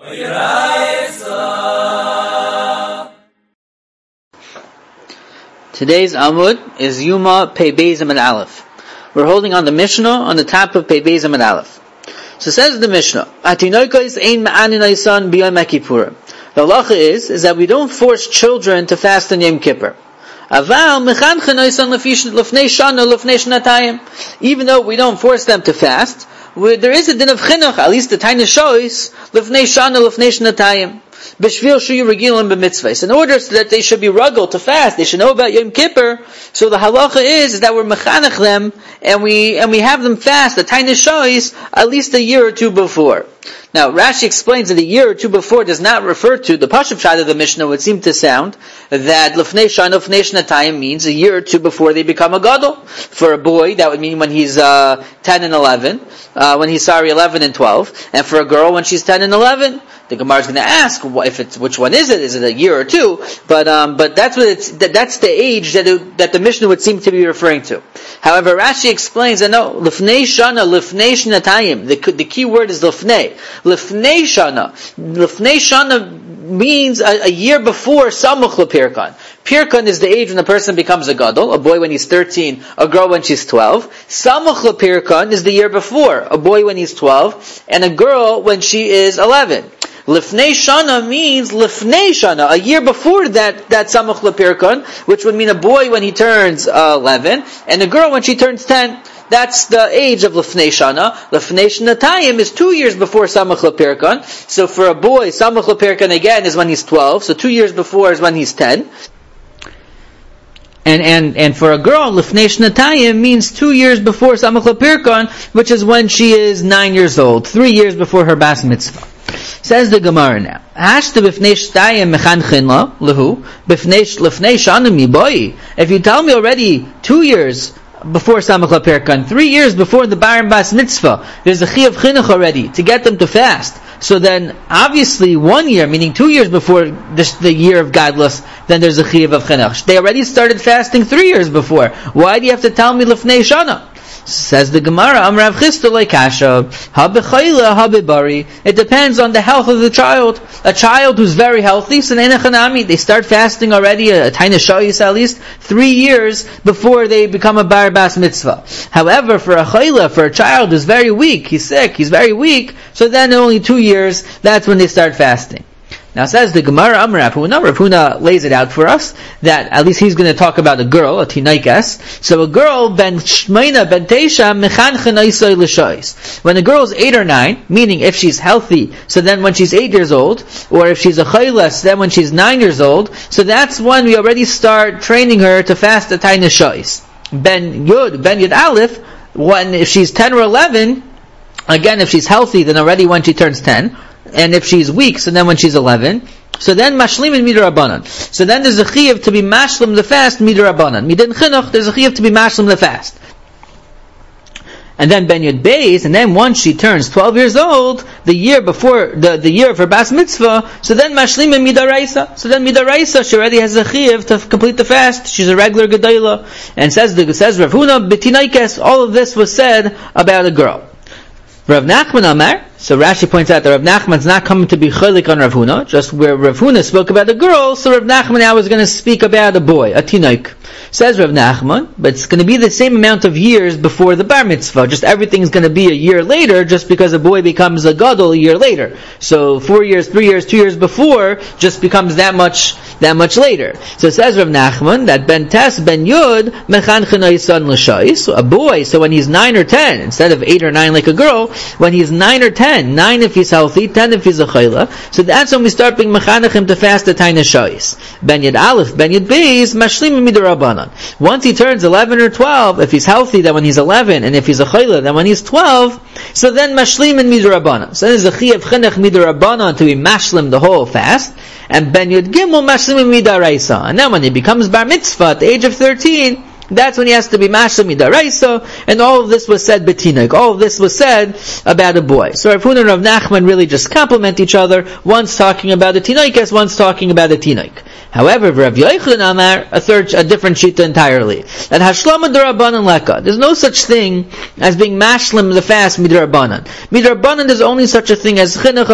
Today's Amud is Yuma Pei Beis Amud Aleph. We're holding on the Mishnah on the top of Pei Beis Amud Aleph. So says the Mishnah, Atinoikos ein ma'aninaisan b'yom HaKippurim. The halacha is that we don't force children to fast on Yom Kippur. Aval mechanchen lefnei shana lefnei shnatayim. Even though we don't force them to fast, there is a din of chinuch, at least the Taina shows, lefnei shana lefnei shnatayim. B'shvil shuyu regilim b'mitzvahs. In order so that they should be ruggled to fast, they should know about Yom Kippur. So the halacha is that we're mechanech them, and we have them fast, the Taina shows, at least a year or two before. Now, Rashi explains that a year or two before does not refer to, the Pashup Shad of the Mishnah would seem to sound, that Lefnei Shana, Lefnei Shnatayim means a year or two before they become a gadol. For a boy, that would mean when he's 10 and 11, 11 and 12, and for a girl when she's 10 and 11. The Gemara is going to ask which one is it? Is it a year or two? But that's that's the age that the Mishnah would seem to be referring to. However, Rashi explains that no, Lefnei Shana, Lefnei Shnatayim. The key word is Lefnei. Lefnei Shana. Lefnei Shana means a year before Samuch LePirkan. Pirkan is the age when a person becomes a gadol, a boy when he's 13, a girl when she's 12. Samuch LePirkan is the year before, a boy when he's 12, and a girl when she is 11. Lifnei Shana means Lifnei Shana, a year before that Samuch LePirkan, which would mean a boy when he turns 11, and a girl when she turns 10. That's the age of Lefnei Shana. Lefnei Shnatayim is 2 years before Samuch LePirkan. So for a boy, Samuch LePirkan again is when he's 12, so 2 years before is when he's 10. And for a girl, Lefnei Shnatayim means 2 years before Samuch LePirkan, which is when she is 9 years old, 3 years before her Bas Mitzvah. Says the Gemara now. Hashta b'fnei shtayim mechanchin la lehu b'fnei shana mi boi. If you tell me already 2 years before Samuch LePirkan, 3 years before the Bar and Bas Mitzvah, there's a chi of chinuch already to get them to fast. So then, obviously, 1 year, meaning 2 years before the year of Gadlus, then there's a chi of chinuch. They already started fasting 3 years before. Why do you have to tell me Lefnei Shana? Says the Gemara, Amrav Chisda Leikasha, Habechayla, Habebari. It depends on the health of the child. A child who's very healthy, so they start fasting already, a Taina Shayis at least, 3 years before they become a Bar Bas Mitzvah. However, for a Chayla, for a child who's very weak, he's sick, he's very weak, so then only 2 years, that's when they start fasting. Now says the Gemara, Rav Huna lays it out for us, that at least he's going to talk about a girl, a tinaikes. So a girl, ben shmeina, ben teisha, mechanchen oisoi l'shois. When a girl is 8 or 9, meaning if she's healthy, so then when she's 8 years old, or if she's a chaylas, then when she's 9 years old, so that's when we already start training her to fast the taina shois. Ben Yud Aleph, if she's 10 or 11, again, if she's healthy, then already when she turns 10, and if she's weak, so then when she's 11, so then mashlim and midrabanan. So then there's a chiyuv to be mashlim the fast midrabanan. Midin chinuch, there's a chiyuv to be mashlim the fast. And then ben yud beis, and then once she turns 12 years old, the year before the year of her bas mitzvah, so then mashlim and midaraisa. So then midaraisa, she already has a chiyuv to complete the fast. She's a regular gedayla. And says Rav Huna b'tinaikes, all of this was said about a girl. Rav Nachman Amar, so Rashi points out that Rav Nachman's not coming to be cholik on Rav Huna, just where Rav Huna spoke about a girl, so Rav Nachman now is going to speak about a boy, a tinaik. Says Rav Nachman, but it's going to be the same amount of years before the bar mitzvah, just everything's going to be a year later, just because a boy becomes a gadol a year later. So 4 years, 3 years, 2 years before, just becomes that much later. So it says Rav Nachman, that ben tes, ben yud, mechanchen oisan l'shais, so a boy, so when he's 9 or 10, instead of 8 or 9 like a girl, when he's 9 or 10, 9 if he's healthy, 10 if he's a chayla, so that's when we start being mechanechim to fast the taina shais. Ben yud aleph, ben yud beis, mashlim midarabanan. Once he turns 11 or 12, if he's healthy, then when he's 11, and if he's a chayla, then when he's 12, so then mashlim and midarabanan. So there's a chi of chinuch midarabanan to be mashlim the whole fast, and ben yud gimel mashlim and midaraisa. And then when he becomes bar mitzvah at the age of 13, that's when he has to be mashlim midaraisa, and all of this was said betinik. All of this was said about a boy. So Rav Huna and Rav Nachman really just complement each other. One's talking about a tinaikes, one's talking about a tinaik. However, Rav Yochanan Amar, a different shita entirely. That Hashlama D'Rabbanan Leka. There's no such thing as being mashlim the fast midrabanan. Midrabanan, there's only such a thing as chinuch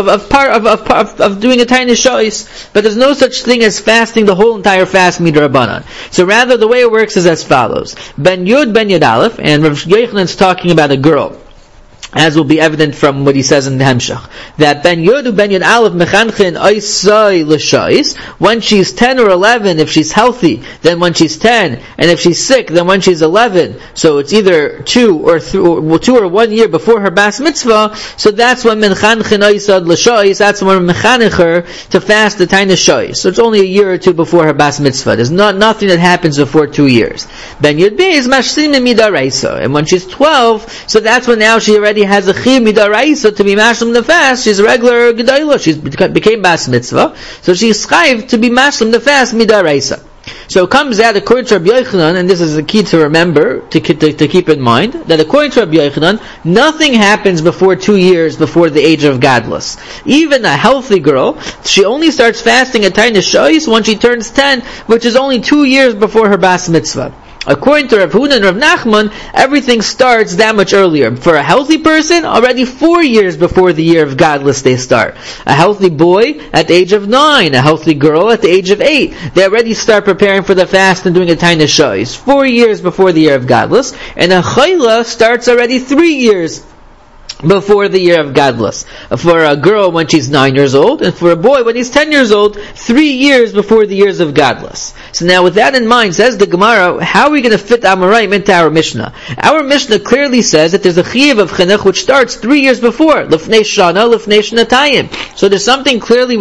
of doing a tiny shois, but there's no such thing as fasting the whole entire fast midrabanan. So rather, the way it works is as follows: Ben Yud Aleph, and Rav Yochanan's talking about a girl, as will be evident from what he says in the Hemshach, that Ben Yud Aleph mechanchin oisai l'shais, when she's 10 or 11, if she's healthy, then when she's 10, and if she's sick, then when she's 11, so it's either 2 or 1 year before her bas mitzvah, so that's when mechanchin oisai l'shais, that's when we're mechanich her to fast the tiny shais. So it's only a year or two before her bas mitzvah. There's nothing that happens before 2 years. Ben Yud Bey is mashlim midaraisa, and when she's 12, so that's when now she already has a chiv midaraisa to be mashlim the fast. She's a regular gedayla. She became bas mitzvah, so she's chayv to be mashlim the fast midaraisa. So it comes out according to Rabbi Yochanan, and this is the key to remember, to keep in mind, that according to Rabbi Yochanan, nothing happens before 2 years before the age of gadlus. Even a healthy girl, she only starts fasting at tiny shois when she turns 10, which is only 2 years before her bas mitzvah. According to Rav Huna and Rav Nachman, everything starts that much earlier. For a healthy person, already 4 years before the year of gadlus they start. A healthy boy at the age of 9, a healthy girl at the age of 8. They already start preparing for the fast and doing a tiny shois 4 years before the year of gadlus. And a chayla starts already 3 years before the year of gadlus. For a girl when she's 9 years old, and for a boy when he's 10 years old, 3 years before the years of gadlus. So now with that in mind, says the Gemara, how are we going to fit Amoraim into our Mishnah? Our Mishnah clearly says that there's a chiyuv of chinuch which starts 3 years before, lifnei shana, lifnei shnatayim. So there's something clearly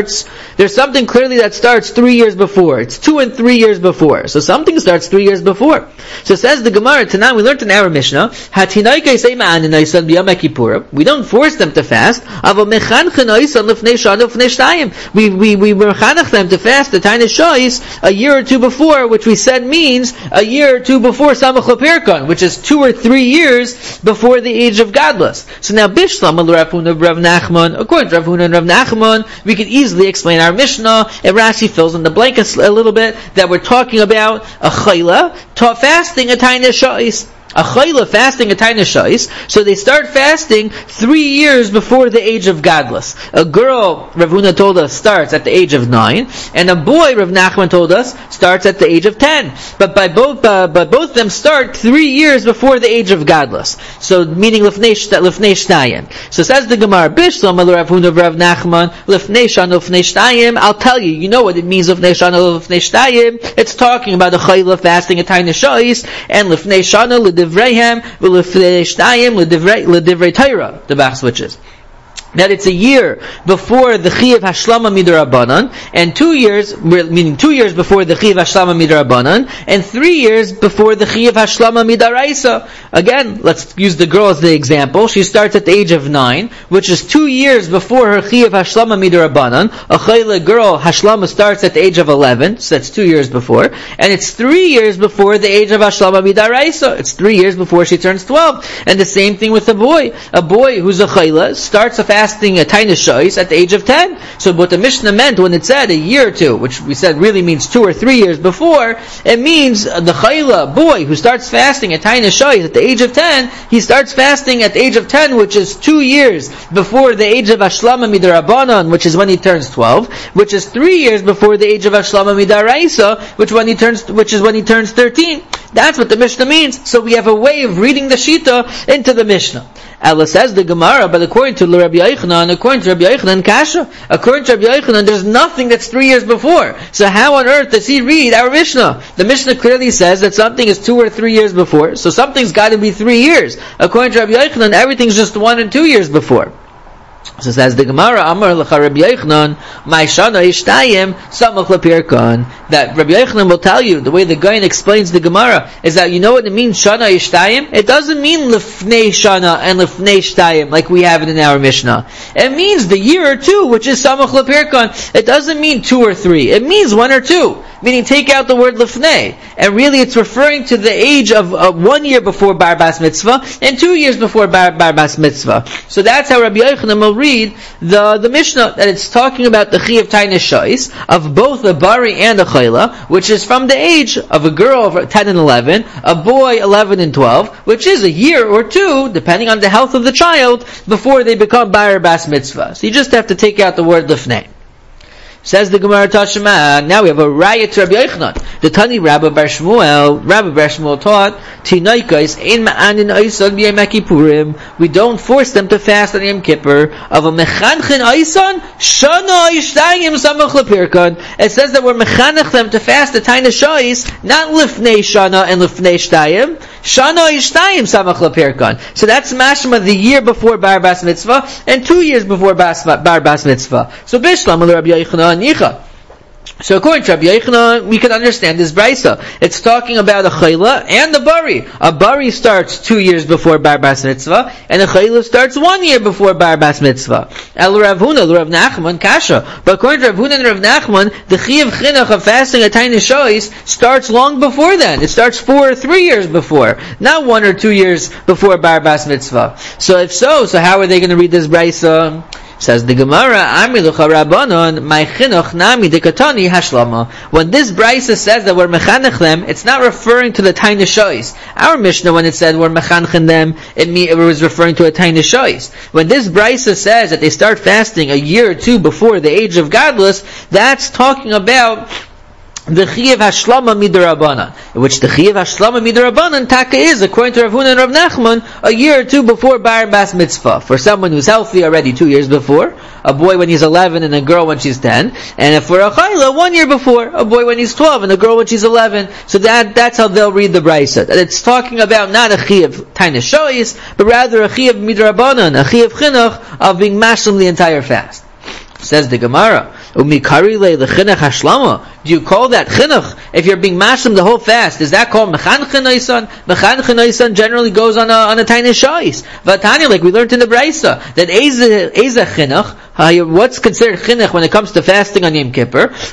that starts 3 years before. It's 2 and 3 years before. So something starts 3 years before. So says the Gemara, Tanan, we learned in our Mishnah, Hatinaykei seima ananaysan b'yom we don't force them to fast. We mechanech them to fast the tiny shois a year or two before, which we said means a year or two before Samach L'Pirkon, which is 2 or 3 years before the age of gadlus. So now Bishlam Rav Huna Rav Nachman, according to Rav Huna and Rav Nachman, we could easily explain our Mishnah, and Rashi fills in the blank a little bit, that we're talking about a chayla fasting a tiny shois. A chayla fasting a tiny shois, so they start fasting 3 years before the age of gadlus. A girl, Rav Huna told us, starts at the age of 9, and a boy, Rav Nachman told us, starts at the age of 10. But both of them start 3 years before the age of gadlus. So meaning lifnei shtayim. So says the Gemara, Bishlam Rav Huna Rav Nachman, lifnei shana lifnei shtayim. I'll tell you know what it means lifnei shana lifnei shtayim. It's talking about a chayla fasting a tiny shois, and lifnei shana L'divreihem v'lifnei shtayim l'divrei Torah, the Bach switches. That it's a year before the Chiyuv Hashlama Midrabanan, and 2 years, meaning 2 years before the Chiyuv Hashlama Midrabanan, and 3 years before the Chiyuv Hashlama Midaraisa. Again, let's use the girl as the example. She starts at the age of 9, which is 2 years before her Chiyuv Hashlama Midrabanan. A Chayla girl, Hashlama starts at the age of 11, so that's 2 years before, and it's 3 years before the age of Hashlama Midaraisa. It's 3 years before she turns 12. And the same thing with a boy. A boy who's a Chayla starts a fasting a tiny shois at the age of 10. So what the Mishnah meant when it said a year or two, which we said really means 2 or 3 years before, it means the chayla boy who starts fasting a tiny shois at the age of 10, he starts fasting at the age of 10, which is 2 years before the age of Hashlama Midrabanan, which is when he turns 12, which is 3 years before the age of Hashlama Midaraisa, which is when he turns 13. That's what the Mishnah means. So we have a way of reading the Shita into the Mishnah. Ella says the Gemara, but according to Rabbi Yochanan, Kasha. According to Rabbi Yochanan, there's nothing that's 3 years before. So how on earth does he read our Mishnah? The Mishnah clearly says that something is 2 or 3 years before, so something's got to be 3 years. According to Rabbi Yochanan, everything's just 1 and 2 years before. So says the Gemara, Amar l'cha Rabbi Yochanan, my shana ishtayim samach l'pirkon. That Rabbi Yochanan will tell you, the way the Gaon explains the Gemara, is that you know what it means, shana ishtayim? It doesn't mean lifnei shana and lifnei ishtayim, like we have it in our Mishnah. It means the year or two, which is samach l'pirkon. It doesn't mean 2 or 3. It means 1 or 2. meaning take out the word lifnei. And really it's referring to the age of 1 year before bar bas mitzvah and 2 years before bar bas mitzvah. So that's how Rabbi Yochanan will read the Mishnah, that it's talking about the Chiyuv Tainus Shais of both the Bari and the Chayla, which is from the age of a girl of 10 and 11, a boy 11 and 12, which is a year or two, depending on the health of the child, before they become bar bas mitzvah. So you just have to take out the word lifnei. Says the Gemara Tashma, now we have a raya to Rabbi Yochanan. The Tani Rabbi Bar Shmuel taught, Tinaikais ein ma'anin oisan b'yom Kippurim. We don't force them to fast on Yom Kippur. Of a mechanchen oisan, shana ishtayim samach lepirkan. It says that we're mechanech them to fast the Tainus Shais, not lifnei shana and lifnei shtayim. Shana ishtayim samach lepirkan. So that's mashma the year before bar bas mitzvah and 2 years before bar bas mitzvah. So bishlam Rabbi Yochanan. So according to Rabbi Yochanan, we can understand this brisa. It's talking about a chayla and a bari. A bari starts 2 years before bar bas mitzvah, and a chayla starts 1 year before bar bas mitzvah. El Rav Huna, Rav Nachman, kasha. But according to Rav Huna and Rav Nachman, the chiyuv chinuch of fasting at Tainus Shais starts long before then. It starts 4 or 3 years before, not 1 or 2 years before bar bas mitzvah. So if so how are they going to read this brisa? Says the Gemara, Amilucha Rabbanon, my chinuch nami dekatani hashlama. When this brisa says that we're mechanech them, it's not referring to the Tainus Shais. Our Mishnah, when it said we're mechanech them, it was referring to a Tainus Shais. When this brisa says that they start fasting a year or two before the age of Gadlus, that's talking about the Chiyuv Hashlama Midrabanan, which the Chiyuv Hashlama Midrabanan taka is, according to Rav Huna and Rav Nachman, a year or two before bar bas mitzvah. For someone who's healthy already 2 years before, a boy when he's 11 and a girl when she's 10, and for a chayla 1 year before, a boy when he's 12 and a girl when she's 11. So that's how they'll read the brisa. That it's talking about not a Chiyuv Tainus Shais, but rather a Chiyuv Midrabanan, a Chiyuv chinuch of being mashlim the entire fast. Says the Gemara, Umikari le lechinuch hashlama. Do you call that chinuch if you're being mashlim the whole fast? Is that called mechanchen oisan? Mechanchen oisan generally goes on a Tainus Shais. Vatanya, like we learned in the brisa, that eza chinuch, what's considered chinuch when it comes to fasting on Yom Kippur? If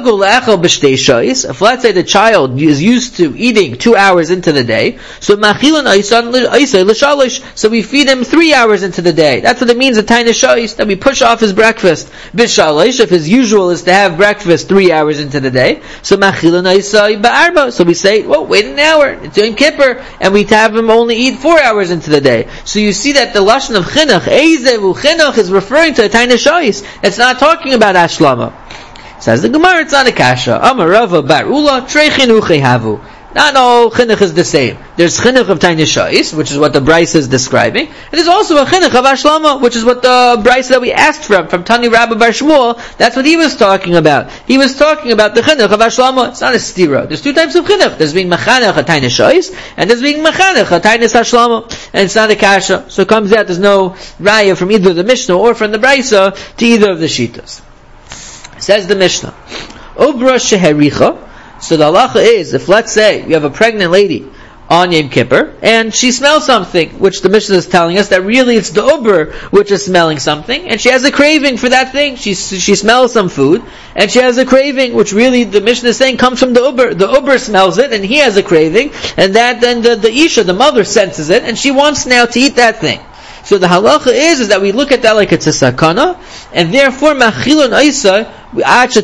let's say the child is used to eating 2 hours into the day, so machilon oisan l'shalish, so we feed him 3 hours into the day. That's what it means at Tainus Shais, that we push off his breakfast. B'shalish, if his usual is to have breakfast 3 hours into the day, so machilon oisai ba'arba, so we say, well, wait an hour, it's Yom Kippur, and we have him only eat 4 hours into the day. So you see that the lashon of chinuch, eizevu chinuch, is referring to a Tainus Shais. It's not talking about ashlama. Says the Gemara, it's not a kasha. Amar Rava bar Ula, trei chinuchei havu. Not all chinuch is the same. There's chinuch of Tainus Shais, which is what the brisa is describing, and there's also a chinuch of ashlama, which is what the brisa that we asked from Tani Rabbi Bar Shmuel, that's what he was talking about. He was talking about the chinuch of ashlama. It's not a stira. There's 2 types of chinuch. There's being mechanech a Tainus Shais, and there's being mechanech a Tainus ashlama, and it's not a kasha. So it comes out there's no raya from either the Mishnah or from the brisa to either of the shitas. Says the Mishnah, Obra shehericha. So the halacha is, if let's say you have a pregnant lady on Yom Kippur, and she smells something, which the Mishnah is telling us that really it's the uber which is smelling something, and she has a craving for that thing. She smells some food, and she has a craving, which really the Mishnah is saying comes from the uber. The uber smells it, and he has a craving, and that then the isha, the mother, senses it, and she wants now to eat that thing. So the halacha is that we look at that like it's a sakana, and therefore machilon oisa, we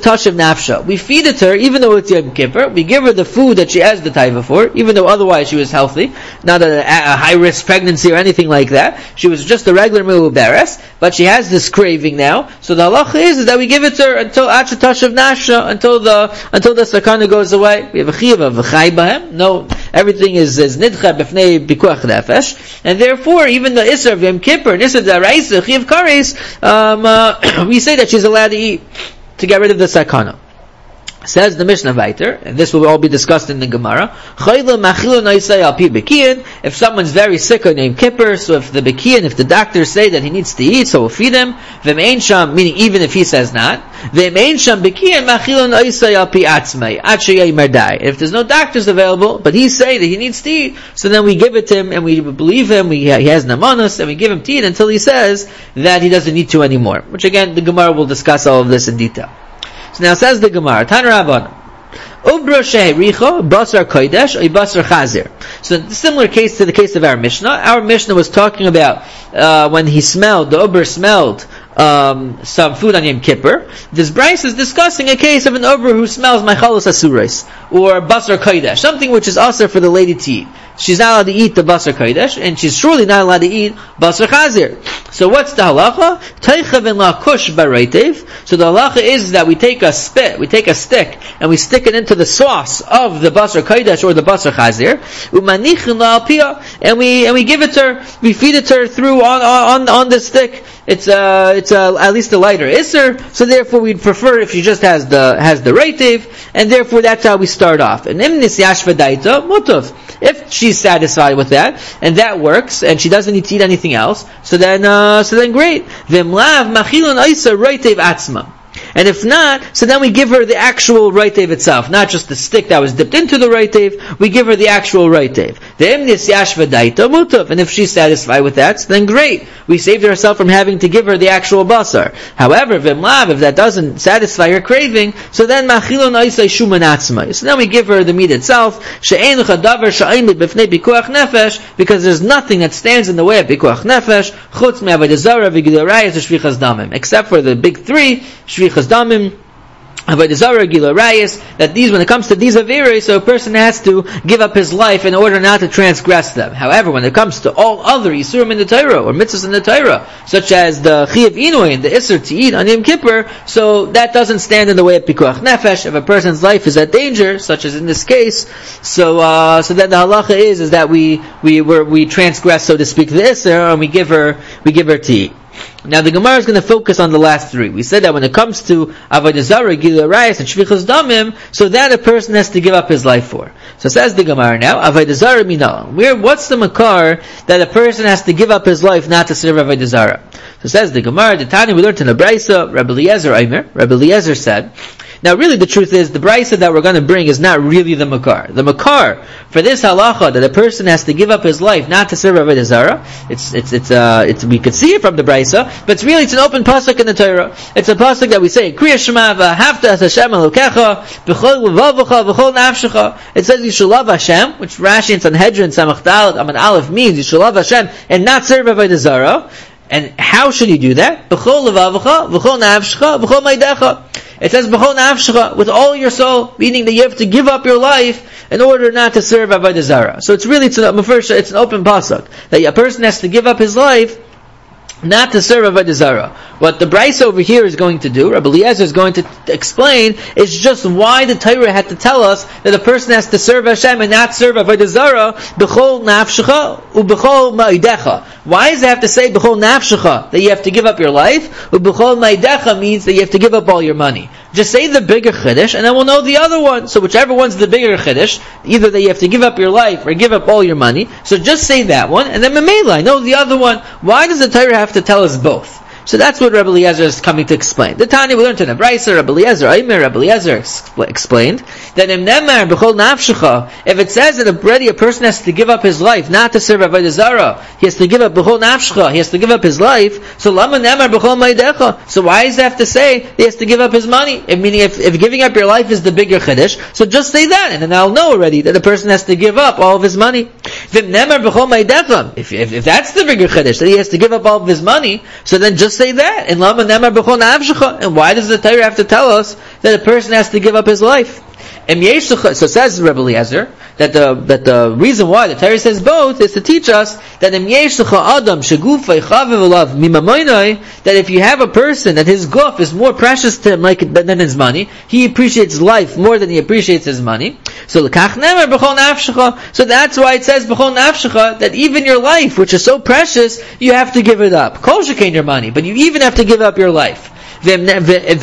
feed it to her, even though it's Yom Kippur. We give her the food that she has the taiva for, even though otherwise she was healthy, not a high-risk pregnancy or anything like that. She was just a regular mu'uberes, but she has this craving now. So the halacha is that we give it to her until achatash of nafsha, until the sakana goes away. We have a chiyuv of v'chai bahem. No, everything is nidcha b'fnei pikuach nefesh, and therefore even the isra of Yom Kippur, and isra daraisa chiyuv kares, we say that she's allowed to eat, to get rid of the sakana. Says the Mishnah Vayter, and this will all be discussed in the Gemara, if someone's very sick on Yom Kippur, so if the doctors say that he needs to eat, so we'll feed him, meaning even if he says not, if there's no doctors available, but he say that he needs to eat, so then we give it to him, and we believe him, he has namanos, and we give him to eat until he says that he doesn't need to anymore. Which again, the Gemara will discuss all of this in detail. So now says the Gemara, Tan Rabban, Ubra shehericha basar kodesh or basar chazir. So similar case to the case of our Mishnah. Our Mishnah was talking about when he smelled, the Ubra smelled some food on Yom Kippur. This Bryce is discussing a case of an Ubra who smells Machalos Asurais or basar kodesh, something which is also for the lady to eat. She's not allowed to eat the basar kodesh, and she's surely not allowed to eat basar chazir. So what's the halacha? Teichav en la kush bareitev. So the halacha is that we take a stick, and we stick it into the sauce of the basar kodesh or the basar chazir. Umanichin la alpia, and we give it to her, we feed it to her through on the stick. It's at least a lighter isser, so therefore we'd prefer if she just has the reitev, and therefore that's how we start off. And imnis yashvadaita mutav. If she's satisfied with that, and that works, and she doesn't need to eat anything else, so then great. V'mlav machilon isa reitev atzma. And if not, so then we give her the actual reitev itself, not just the stick that was dipped into the reitev. We give her the actual reitev. Ve'imnis yashvadaita mutav. And if she's satisfied with that, so then great. We saved herself from having to give her the actual basar. However, v'mlav, if that doesn't satisfy her craving, so then machilon aisay shuman atzma. So then we give her the meat itself. She'ein l'chadavar sha'imid b'fnei pikuach nefesh, because there's nothing that stands in the way of pikuach nefesh, chutz me'avodah zarah v'gilui arayos v'shvichas damim, except for the big three, shvichas damim, avodah zarah, gilui arayos, that these, when it comes to these averos, so a person has to give up his life in order not to transgress them. However, when it comes to all other isurim in the Torah, or mitzvahs in the Torah, such as the chiyav inui and the isur to eat on Yom Kippur, so that doesn't stand in the way of pikuach nefesh. If a person's life is at danger, such as in this case, so then the halacha is that we transgress, so to speak, the isur, and we give her to eat. Now the Gemara is going to focus on the last three. We said that when it comes to avodah zarah, gilui arayos, and shvichas damim, so that a person has to give up his life for. So says the Gemara now, avodah zarah minal. What's the makar that a person has to give up his life not to serve avodah zarah? So says the Gemara, the Tani we learned in the Brisa, Rabbi Eliezer said. Now really the truth is, the Brisa that we're going to bring is not really the makar. The makar for this halacha that a person has to give up his life not to serve avodah zarah, it's we could see it from the Brisa, but it's an open pasuk in the Torah. It's a pasuk that we say, Kriya Shema v'ahavta es Hashem Elokecha b'chol levavecha v'chol nafshecha. It says you shall love Hashem, which Rashi and Sanhedrin Samach Dalet Amud Aleph means you shall love Hashem and not serve avodah zarah. And how should you do that? B'chol levavecha v'chol nafshecha v'chol maidecha. It says b'chol nafshecha, with all your soul, meaning that you have to give up your life in order not to serve avodah zarah. So it's an open pasuk that a person has to give up his life not to serve avodah zarah. What the Brisa over here is going to do, Rabbi Eliezer is going to explain, is just why the Torah had to tell us that a person has to serve Hashem and not serve avodah zarah, b'chol nafshecha u'b'chol ma'idecha. Why does it have to say b'chol nafshecha, that you have to give up your life? U'b'chol ma'idecha means that you have to give up all your money. Just say the bigger chiddush, and then we'll know the other one. So whichever one's the bigger chiddush, either that you have to give up your life or give up all your money, so just say that one, and then memela, I know the other one. Why does the Torah have to tell us both? So that's what Rabbi Eliezer is coming to explain. The Tanya we learned in the Brisa, Rabbi Eliezer explained that if it says that already a person has to give up his life not to serve avodah zarah, he has to give up b'chol nafshecha, he has to give up his life. So lama nemar b'chol maidecha. So why does it have to say he has to give up his money? Meaning, if giving up your life is the bigger chiddush, so just say that, and then I'll know already that the person has to give up all of his money. If that's the bigger chiddush, that he has to give up all of his money, so then just say that. And lama nemar b'chol nafshecha. And why does the Torah have to tell us that a person has to give up his life? So says Rabbi Eliezer that the reason why the Torah says both is to teach us that that if you have a person that his guf is more precious to him than his money, he appreciates life more than he appreciates his money. So that's why it says b'chol nafshecha, that even your life, which is so precious, you have to give it up. Kol shekain your money, but you even have to give up your life. But then you'll have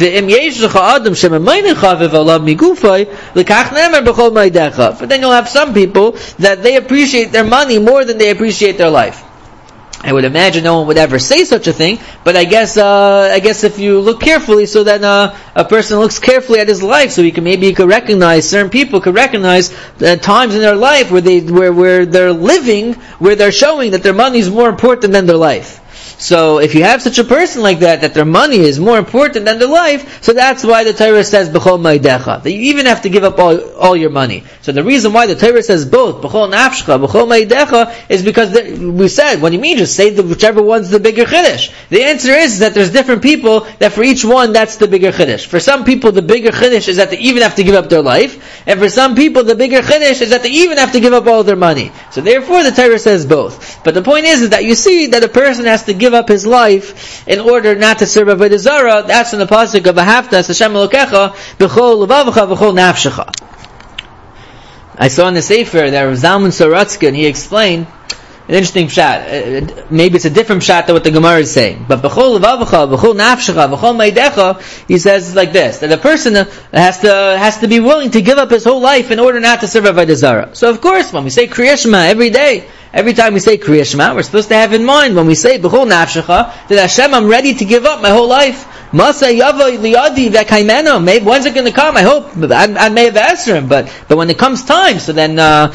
some people that they appreciate their money more than they appreciate their life. I would imagine no one would ever say such a thing, but I guess if you look carefully, so that a person looks carefully at his life, so he could recognize, certain people could recognize times in their life where they're living, where they're showing that their money is more important than their life. So if you have such a person like that their money is more important than their life, so that's why the Torah says b'chol ma'adecha, that you even have to give up all your money. So the reason why the Torah says both b'chol nafshcha, b'chol ma'adecha, is because we said, what do you mean? Just say whichever one's the bigger chiddush. The answer is that there's different people that for each one that's the bigger chiddush. For some people the bigger chiddush is that they even have to give up their life, and for some people the bigger chiddush is that they even have to give up all their money. So therefore the Torah says both. But the point is that you see that a person has to give up his life in order not to serve Avodah Zarah. That's in the pasuk of Ahavta es Hashem Elokecha b'chol levavecha v'chol nafshecha. I saw in the Sefer that Rav Zalman Sorotzkin, he explained an interesting pshat. Maybe it's a different pshat than what the Gemara is saying. But b'chol levavecha, b'chol nafshecha, b'chol ma'adecha, he says like this, that a person has to be willing to give up his whole life in order not to serve Avodah Zarah. So of course, when we say Kriya Shema every day, every time we say Kriya Shema, we're supposed to have in mind when we say b'chol nafshecha, that Hashem, I'm ready to give up my whole life. Masa yava liyadi v'kaimeno. Maybe when's it going to come? I hope I may have asked him, but when it comes time, so then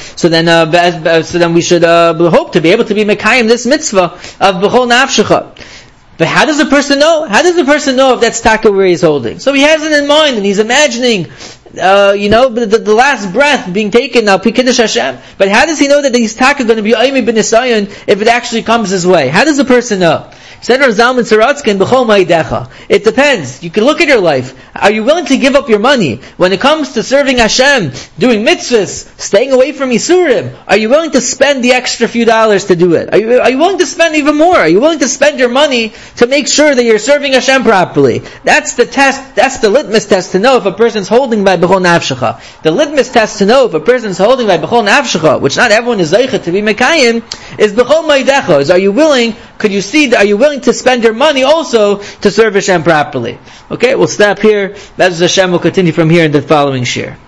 we should hope to be able to be mekayim this mitzvah of b'chol nafshecha. But how does the person know? How does the person know if that's taka where he's holding? So he has it in mind and he's imagining, the last breath being taken now, Kiddush Hashem. But how does he know that he's taka going to be Aymi ben Nisayon if it actually comes his way? How does the person know? Said Rav Zalman Sorotzkin, b'chol ma'adecha. It depends. You can look at your life. Are you willing to give up your money when it comes to serving Hashem, doing mitzvahs, staying away from Yisurim? Are you willing to spend the extra few dollars to do it? Are you willing to spend even more? Are you willing to spend your money to make sure that you're serving Hashem properly? That's the test. That's the litmus test to know if a person's holding by b'chol nafshecha. The litmus test to know if a person's holding by b'chol nafshecha, which not everyone is zeichet to be mekayim, is b'chol ma'adecha. Is, are you willing? Could you see? Are you willing to spend your money also to serve Hashem properly? Okay, we'll stop here. Be'ez Hashem will continue from here in the following shir.